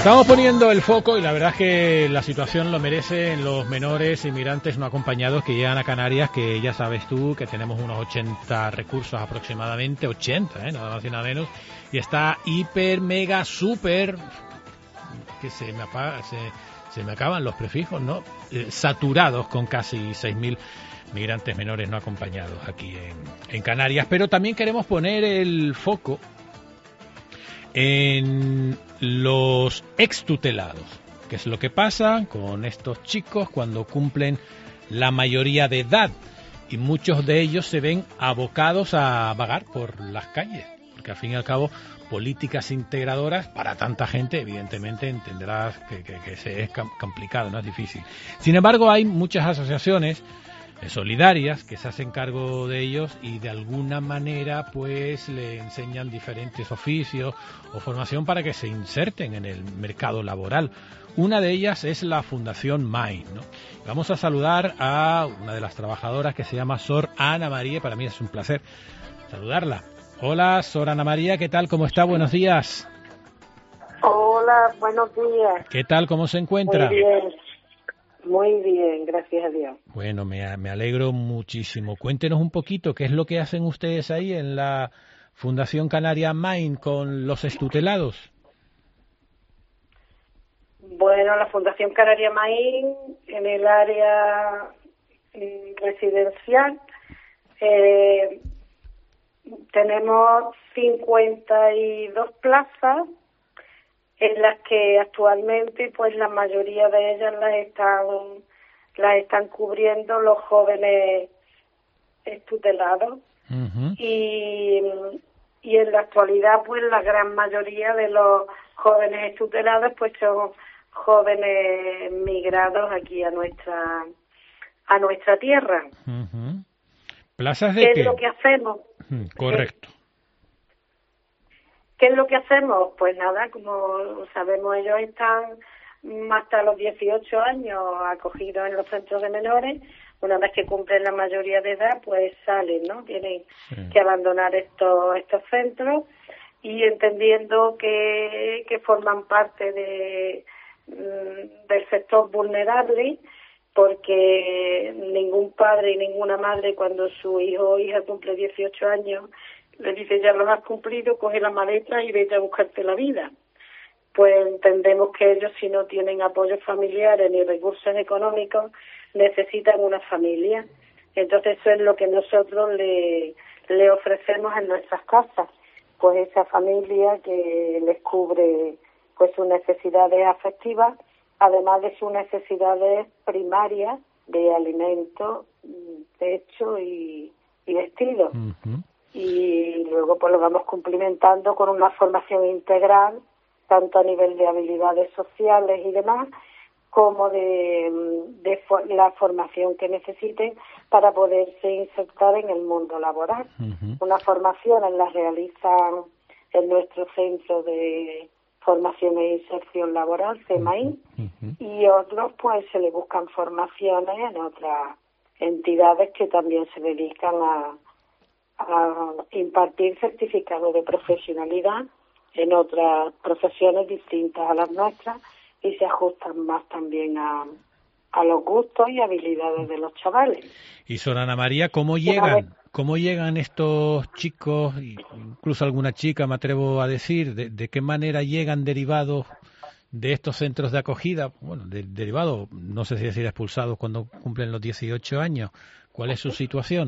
Estamos poniendo el foco y la verdad es que la situación lo merece en los menores inmigrantes no acompañados que llegan a Canarias, que ya sabes tú que tenemos unos 80 recursos aproximadamente, 80, nada más y nada menos, y está hiper, mega, super, que se me acaban los prefijos, ¿no? Saturados con casi 6.000 migrantes menores no acompañados aquí en Canarias, pero también queremos poner el foco en los extutelados, que es lo que pasa con estos chicos cuando cumplen la mayoría de edad, y muchos de ellos se ven abocados a vagar por las calles, porque al fin y al cabo políticas integradoras para tanta gente, evidentemente entenderás que es complicado, no es difícil. Sin embargo, hay muchas asociaciones solidarias que se hacen cargo de ellos y de alguna manera pues le enseñan diferentes oficios o formación para que se inserten en el mercado laboral. Una de ellas es la Fundación Mind, ¿no? Vamos a saludar a una de las trabajadoras que se llama Sor Ana María. Para mí es un placer saludarla. Hola, Sor Ana María, ¿qué tal? ¿Cómo está? Buenos días. Hola, buenos días. ¿Qué tal? ¿Cómo se encuentra? Muy bien, gracias a Dios. Bueno, me alegro muchísimo. Cuéntenos un poquito qué es lo que hacen ustedes ahí en la Fundación Canaria Mind con los extutelados. Bueno, la Fundación Canaria Mind en el área residencial tenemos 52 plazas en las que actualmente pues la mayoría de ellas las están cubriendo los jóvenes extutelados. Uh-huh. Y en la actualidad pues la gran mayoría de los jóvenes extutelados pues son jóvenes migrados aquí a nuestra tierra. Uh-huh. ¿Plazas de qué qué? es lo que hacemos? Correcto. ¿Qué es lo que hacemos? Pues nada, como sabemos, ellos están hasta los 18 años acogidos en los centros de menores. Una vez que cumplen la mayoría de edad, pues salen, ¿no? Tienen que abandonar estos centros, y entendiendo que forman parte del sector vulnerable, porque ningún padre y ninguna madre, cuando su hijo o hija cumple 18 años, le dice: ya los has cumplido, coge la maleta y vete a buscarte la vida. Pues entendemos que ellos, si no tienen apoyos familiares ni recursos económicos, necesitan una familia. Entonces eso es lo que nosotros le ofrecemos en nuestras casas, pues esa familia que les cubre pues sus necesidades afectivas, además de sus necesidades primarias de alimento, techo y vestido. Uh-huh. Y luego pues lo vamos cumplimentando con una formación integral, tanto a nivel de habilidades sociales y demás, como de la formación que necesiten para poderse insertar en el mundo laboral. Uh-huh. Unas formaciones las realizan en nuestro Centro de Formación e Inserción Laboral, CEMAIN, Uh-huh. y otros pues se les buscan formaciones en otras entidades que también se dedican a impartir certificados de profesionalidad en otras profesiones distintas a las nuestras, y se ajustan más también a los gustos y habilidades de los chavales. Y Sor Ana María, ¿cómo llegan estos chicos, incluso alguna chica, me atrevo a decir, de qué manera llegan derivados de estos centros de acogida? Bueno, derivados, no sé si decir expulsados cuando cumplen los 18 años. ¿Cuál es su situación?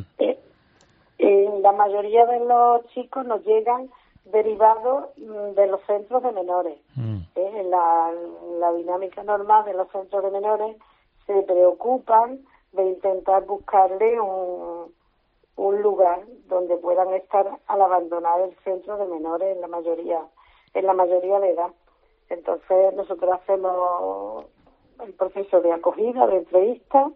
La mayoría de los chicos nos llegan derivados de los centros de menores. En la dinámica normal de los centros de menores se preocupan de intentar buscarle un lugar donde puedan estar al abandonar el centro de menores en la mayoría de edad. Entonces nosotros hacemos el proceso de acogida, de entrevista,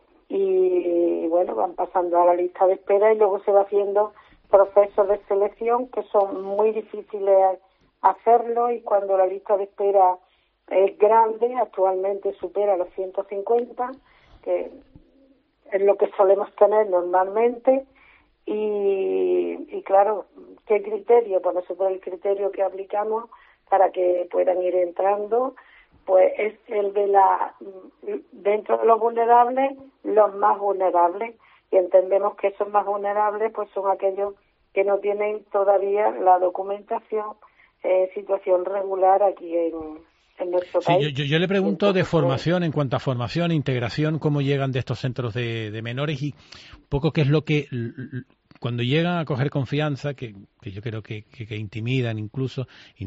y bueno, van pasando a la lista de espera, y luego se va haciendo procesos de selección que son muy difíciles hacerlo, y cuando la lista de espera es grande, actualmente supera los 150, que es lo que solemos tener normalmente, y claro, ¿qué criterio? Pues nosotros el criterio que aplicamos para que puedan ir entrando, pues es el de dentro de los vulnerables, los más vulnerables, y entendemos que esos más vulnerables pues son aquellos que no tienen todavía la documentación, situación regular aquí en nuestro país. Yo le pregunto entonces, de formación, en cuanto a formación, integración, cómo llegan de estos centros de menores y un poco qué es lo que, cuando llegan a coger confianza, que yo creo que intiman, incluso,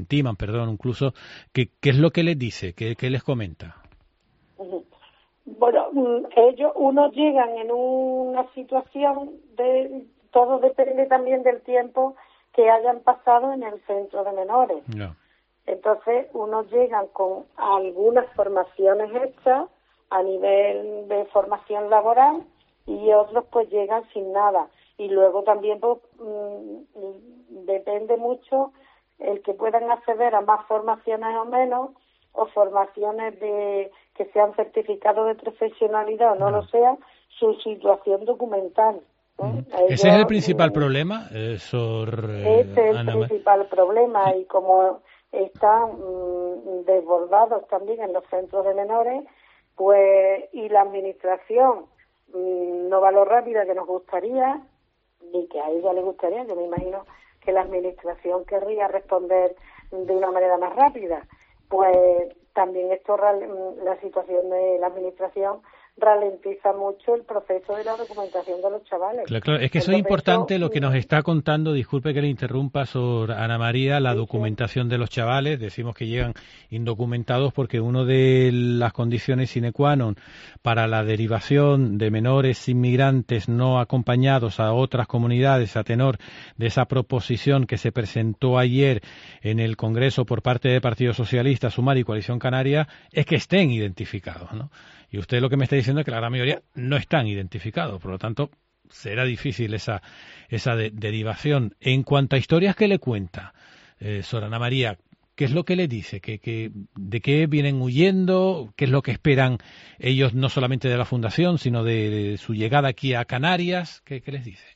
¿qué es lo que les dice? ¿Qué les comenta? Bueno, unos llegan en una situación todo depende también del tiempo que hayan pasado en el centro de menores. No. Entonces, unos llegan con algunas formaciones hechas a nivel de formación laboral y otros pues llegan sin nada. Y luego también pues, depende mucho el que puedan acceder a más formaciones o menos, o formaciones que sean certificados de profesionalidad o no lo sean, su situación documental. ¿Ese es el principal problema, Sor Ese es el principal problema, y como están desbordados también en los centros de menores, pues y la administración no va lo rápida que nos gustaría, ni que a ella le gustaría. Yo me imagino que la administración querría responder de una manera más rápida. Pues también la situación de la administración ralentiza mucho el proceso de la documentación de los chavales. Claro, es que eso es importante lo que nos está contando, disculpe que le interrumpa, Sor Ana María, la documentación de los chavales. Decimos que llegan indocumentados porque una de las condiciones sine qua non para la derivación de menores inmigrantes no acompañados a otras comunidades a tenor de esa proposición que se presentó ayer en el Congreso por parte del Partido Socialista, Sumar y Coalición Canaria, es que estén identificados, ¿no? Y usted lo que me está diciendo es que la gran mayoría no están identificados, por lo tanto será difícil esa derivación. En cuanto a historias que le cuenta, Sor Ana María, ¿qué es lo que le dice? ¿De qué vienen huyendo? ¿Qué es lo que esperan ellos no solamente de la Fundación, sino de su llegada aquí a Canarias? ¿Qué les dice?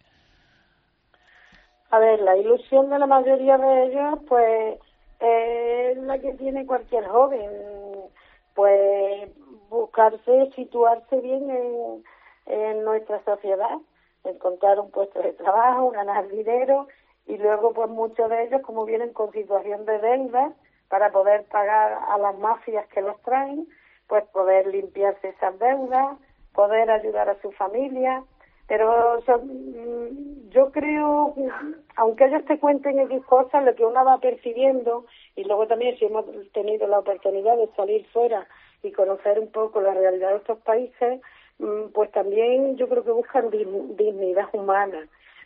A ver, la ilusión de la mayoría de ellos, pues, es la que tiene cualquier joven, pues situarse bien en nuestra sociedad, encontrar un puesto de trabajo, ganar dinero, y luego pues muchos de ellos, como vienen con situación de deuda, para poder pagar a las mafias que los traen, pues poder limpiarse esas deudas, poder ayudar a su familia. Pero yo creo, aunque ellos te cuenten X cosas, lo que uno va percibiendo, y luego también si hemos tenido la oportunidad de salir fuera y conocer un poco la realidad de estos países, pues también yo creo que buscan dignidad humana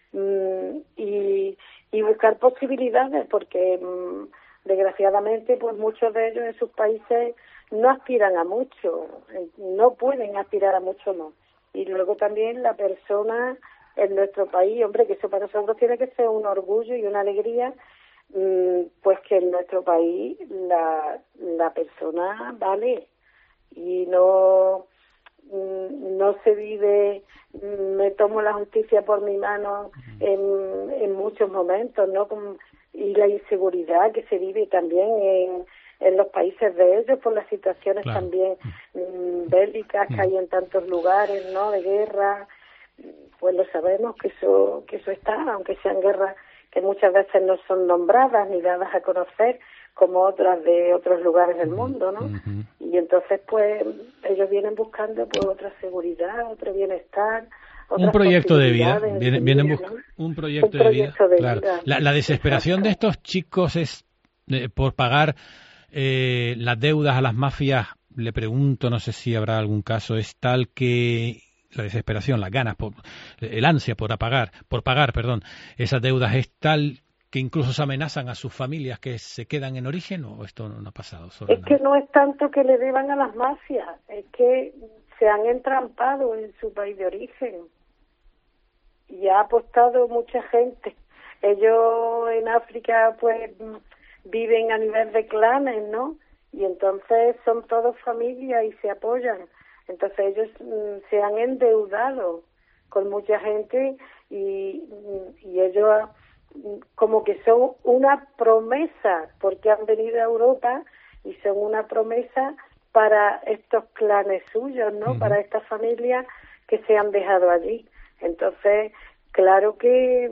y buscar posibilidades, porque desgraciadamente pues muchos de ellos en sus países no aspiran a mucho, no pueden aspirar a mucho, no. Y luego también la persona en nuestro país, hombre, que eso para nosotros tiene que ser un orgullo y una alegría, pues que en nuestro país la persona vale y no se vive, me tomo la justicia por mi mano en muchos momentos, ¿no? Y la inseguridad que se vive también en los países de ellos por las situaciones también bélicas que hay en tantos lugares, ¿no? De guerra, pues lo sabemos que eso está, aunque sean guerras que muchas veces no son nombradas ni dadas a conocer como otras de otros lugares del mundo, ¿no? Y entonces pues ellos vienen buscando pues otra seguridad, otro bienestar, un proyecto de vida, vienen buscando un proyecto de vida. Claro. La desesperación de estos chicos es por pagar las deudas a las mafias. Le pregunto, no sé si habrá algún caso, es tal que la desesperación, las ganas, el ansia por pagar, esas deudas es tal que incluso se amenazan a sus familias que se quedan en origen, ¿o esto no ha pasado? Es que no es tanto que le deban a las mafias, es que se han entrampado en su país de origen y ha apostado mucha gente. Ellos en África pues viven a nivel de clanes, ¿no? Y entonces son todos familias y se apoyan. Entonces ellos se han endeudado con mucha gente y ellos como que son una promesa, porque han venido a Europa y son una promesa para estos clanes suyos, ¿no? Para estas familias que se han dejado allí. Entonces, claro que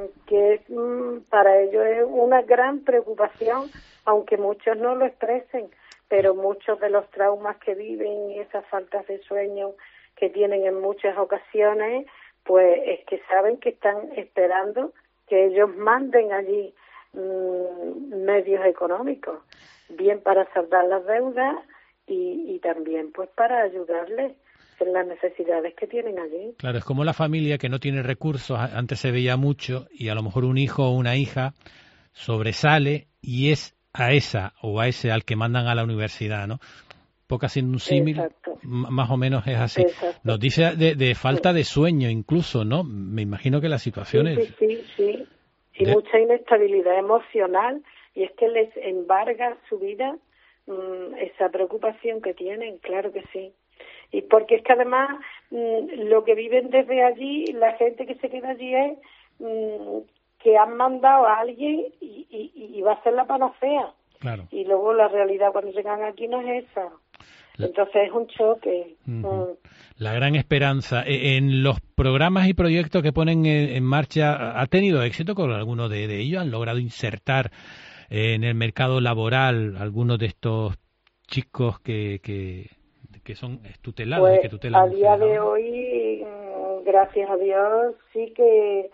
para ellos es una gran preocupación, aunque muchos no lo expresen, pero muchos de los traumas que viven y esas faltas de sueño que tienen en muchas ocasiones, pues es que saben que están esperando que ellos manden allí medios económicos, bien para saldar las deudas y también pues para ayudarles en las necesidades que tienen allí. Claro, es como la familia que no tiene recursos, antes se veía mucho, y a lo mejor un hijo o una hija sobresale y es a esa o a ese al que mandan a la universidad, ¿no? Poco haciendo un símil, más o menos es así. Exacto. Nos dice de falta de sueño incluso, ¿no? Me imagino que la situación es... Sí. Y mucha inestabilidad emocional, y es que les embarga su vida esa preocupación que tienen, claro que sí. Y porque es que además lo que viven desde allí, la gente que se queda allí es que han mandado a alguien y va a ser la panacea. Claro. Y luego la realidad cuando llegan aquí no es esa. Entonces es un choque. La gran esperanza. En los programas y proyectos que ponen en marcha, ¿ha tenido éxito con alguno de ellos? ¿Han logrado insertar en el mercado laboral algunos de estos chicos que son tutelados? Pues, que tutelan a día de hoy, gracias a Dios, sí que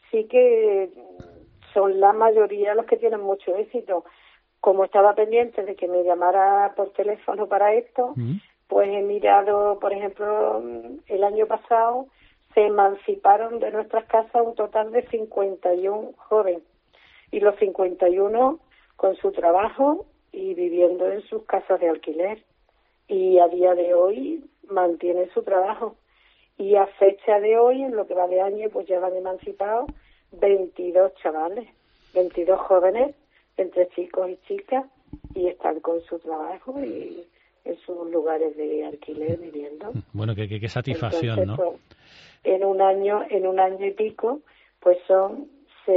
son la mayoría los que tienen mucho éxito. Como estaba pendiente de que me llamara por teléfono para esto, pues he mirado, por ejemplo, el año pasado se emanciparon de nuestras casas un total de 51 jóvenes, y los 51 con su trabajo y viviendo en sus casas de alquiler, y a día de hoy mantienen su trabajo, y a fecha de hoy, en lo que va de año, pues ya van emancipados 22 chavales, 22 jóvenes, entre chicos y chicas, y están con su trabajo y en sus lugares de alquiler viviendo. Bueno, qué satisfacción. Entonces, ¿no? Pues, en un año y pico, pues son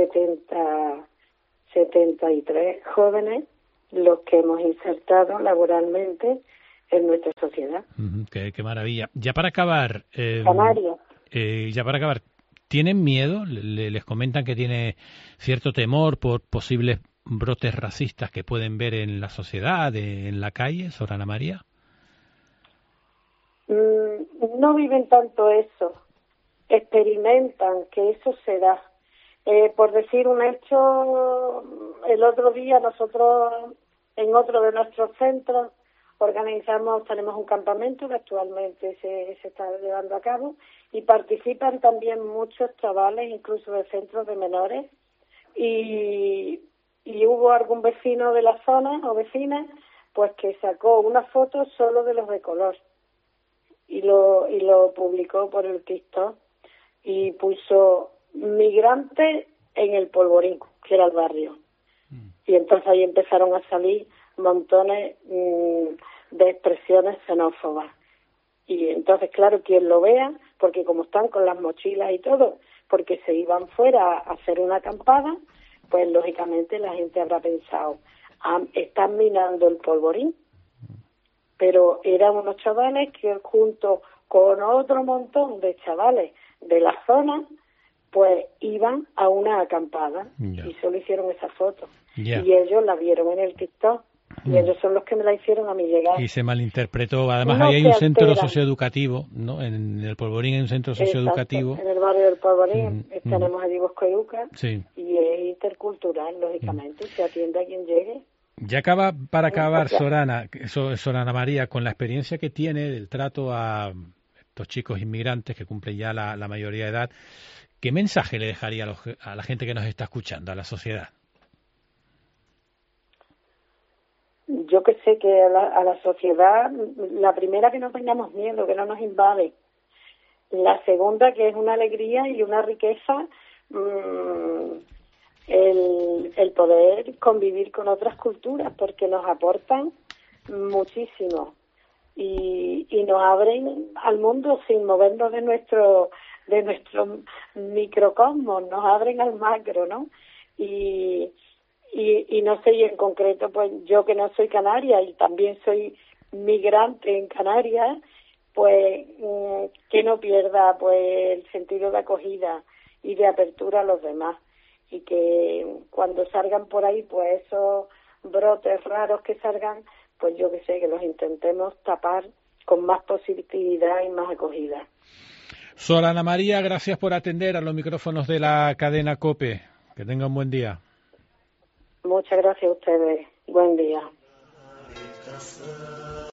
73 jóvenes los que hemos insertado laboralmente en nuestra sociedad. Qué maravilla. Ya para acabar, Canario. ¿Tienen miedo? Les comentan que tiene cierto temor por posibles brotes racistas que pueden ver en la sociedad, en la calle, Sor Ana María. No viven tanto eso, experimentan que eso se da. Por decir un hecho, el otro día nosotros en otro de nuestros centros tenemos un campamento que actualmente se está llevando a cabo, y participan también muchos chavales, incluso de centros de menores, y hubo algún vecino de la zona o vecina pues que sacó una foto solo de los de color y lo publicó por el TikTok y puso migrantes en el Polvorín, que era el barrio. Y entonces ahí empezaron a salir montones de expresiones xenófobas. Y entonces, claro, quien lo vea, porque como están con las mochilas y todo, porque se iban fuera a hacer una acampada, pues lógicamente la gente habrá pensado, están minando el Polvorín. Pero eran unos chavales que junto con otro montón de chavales de la zona, pues iban a una acampada y solo hicieron esa foto. Y ellos la vieron en el TikTok. Y ellos son los que me la hicieron a mi llegada. Y se malinterpretó. Además, ahí hay un centro socioeducativo, ¿no? En el Polvorín hay un centro socioeducativo. Exacto. En el barrio del Polvorín tenemos allí Boscoyuca. Sí. Y es intercultural, lógicamente. Se atiende a quien llegue. Ya para acabar, Sor Ana María, con la experiencia que tiene del trato a estos chicos inmigrantes que cumplen ya la mayoría de edad, ¿qué mensaje le dejaría a la gente que nos está escuchando, a la sociedad? Yo que sé, que a la sociedad, la primera, que no tengamos miedo, que no nos invade. La segunda, que es una alegría y una riqueza, el poder convivir con otras culturas, porque nos aportan muchísimo y nos abren al mundo sin movernos de nuestro microcosmos, nos abren al macro, ¿no? y no sé, y en concreto, pues yo que no soy canaria y también soy migrante en Canarias, pues que no pierda pues el sentido de acogida y de apertura a los demás, y que cuando salgan por ahí pues esos brotes raros que salgan, pues yo que sé, que los intentemos tapar con más positividad y más acogida. Sor Ana María, gracias por atender a los micrófonos de la cadena COPE. Que tenga un buen día. Muchas gracias a ustedes. Buen día.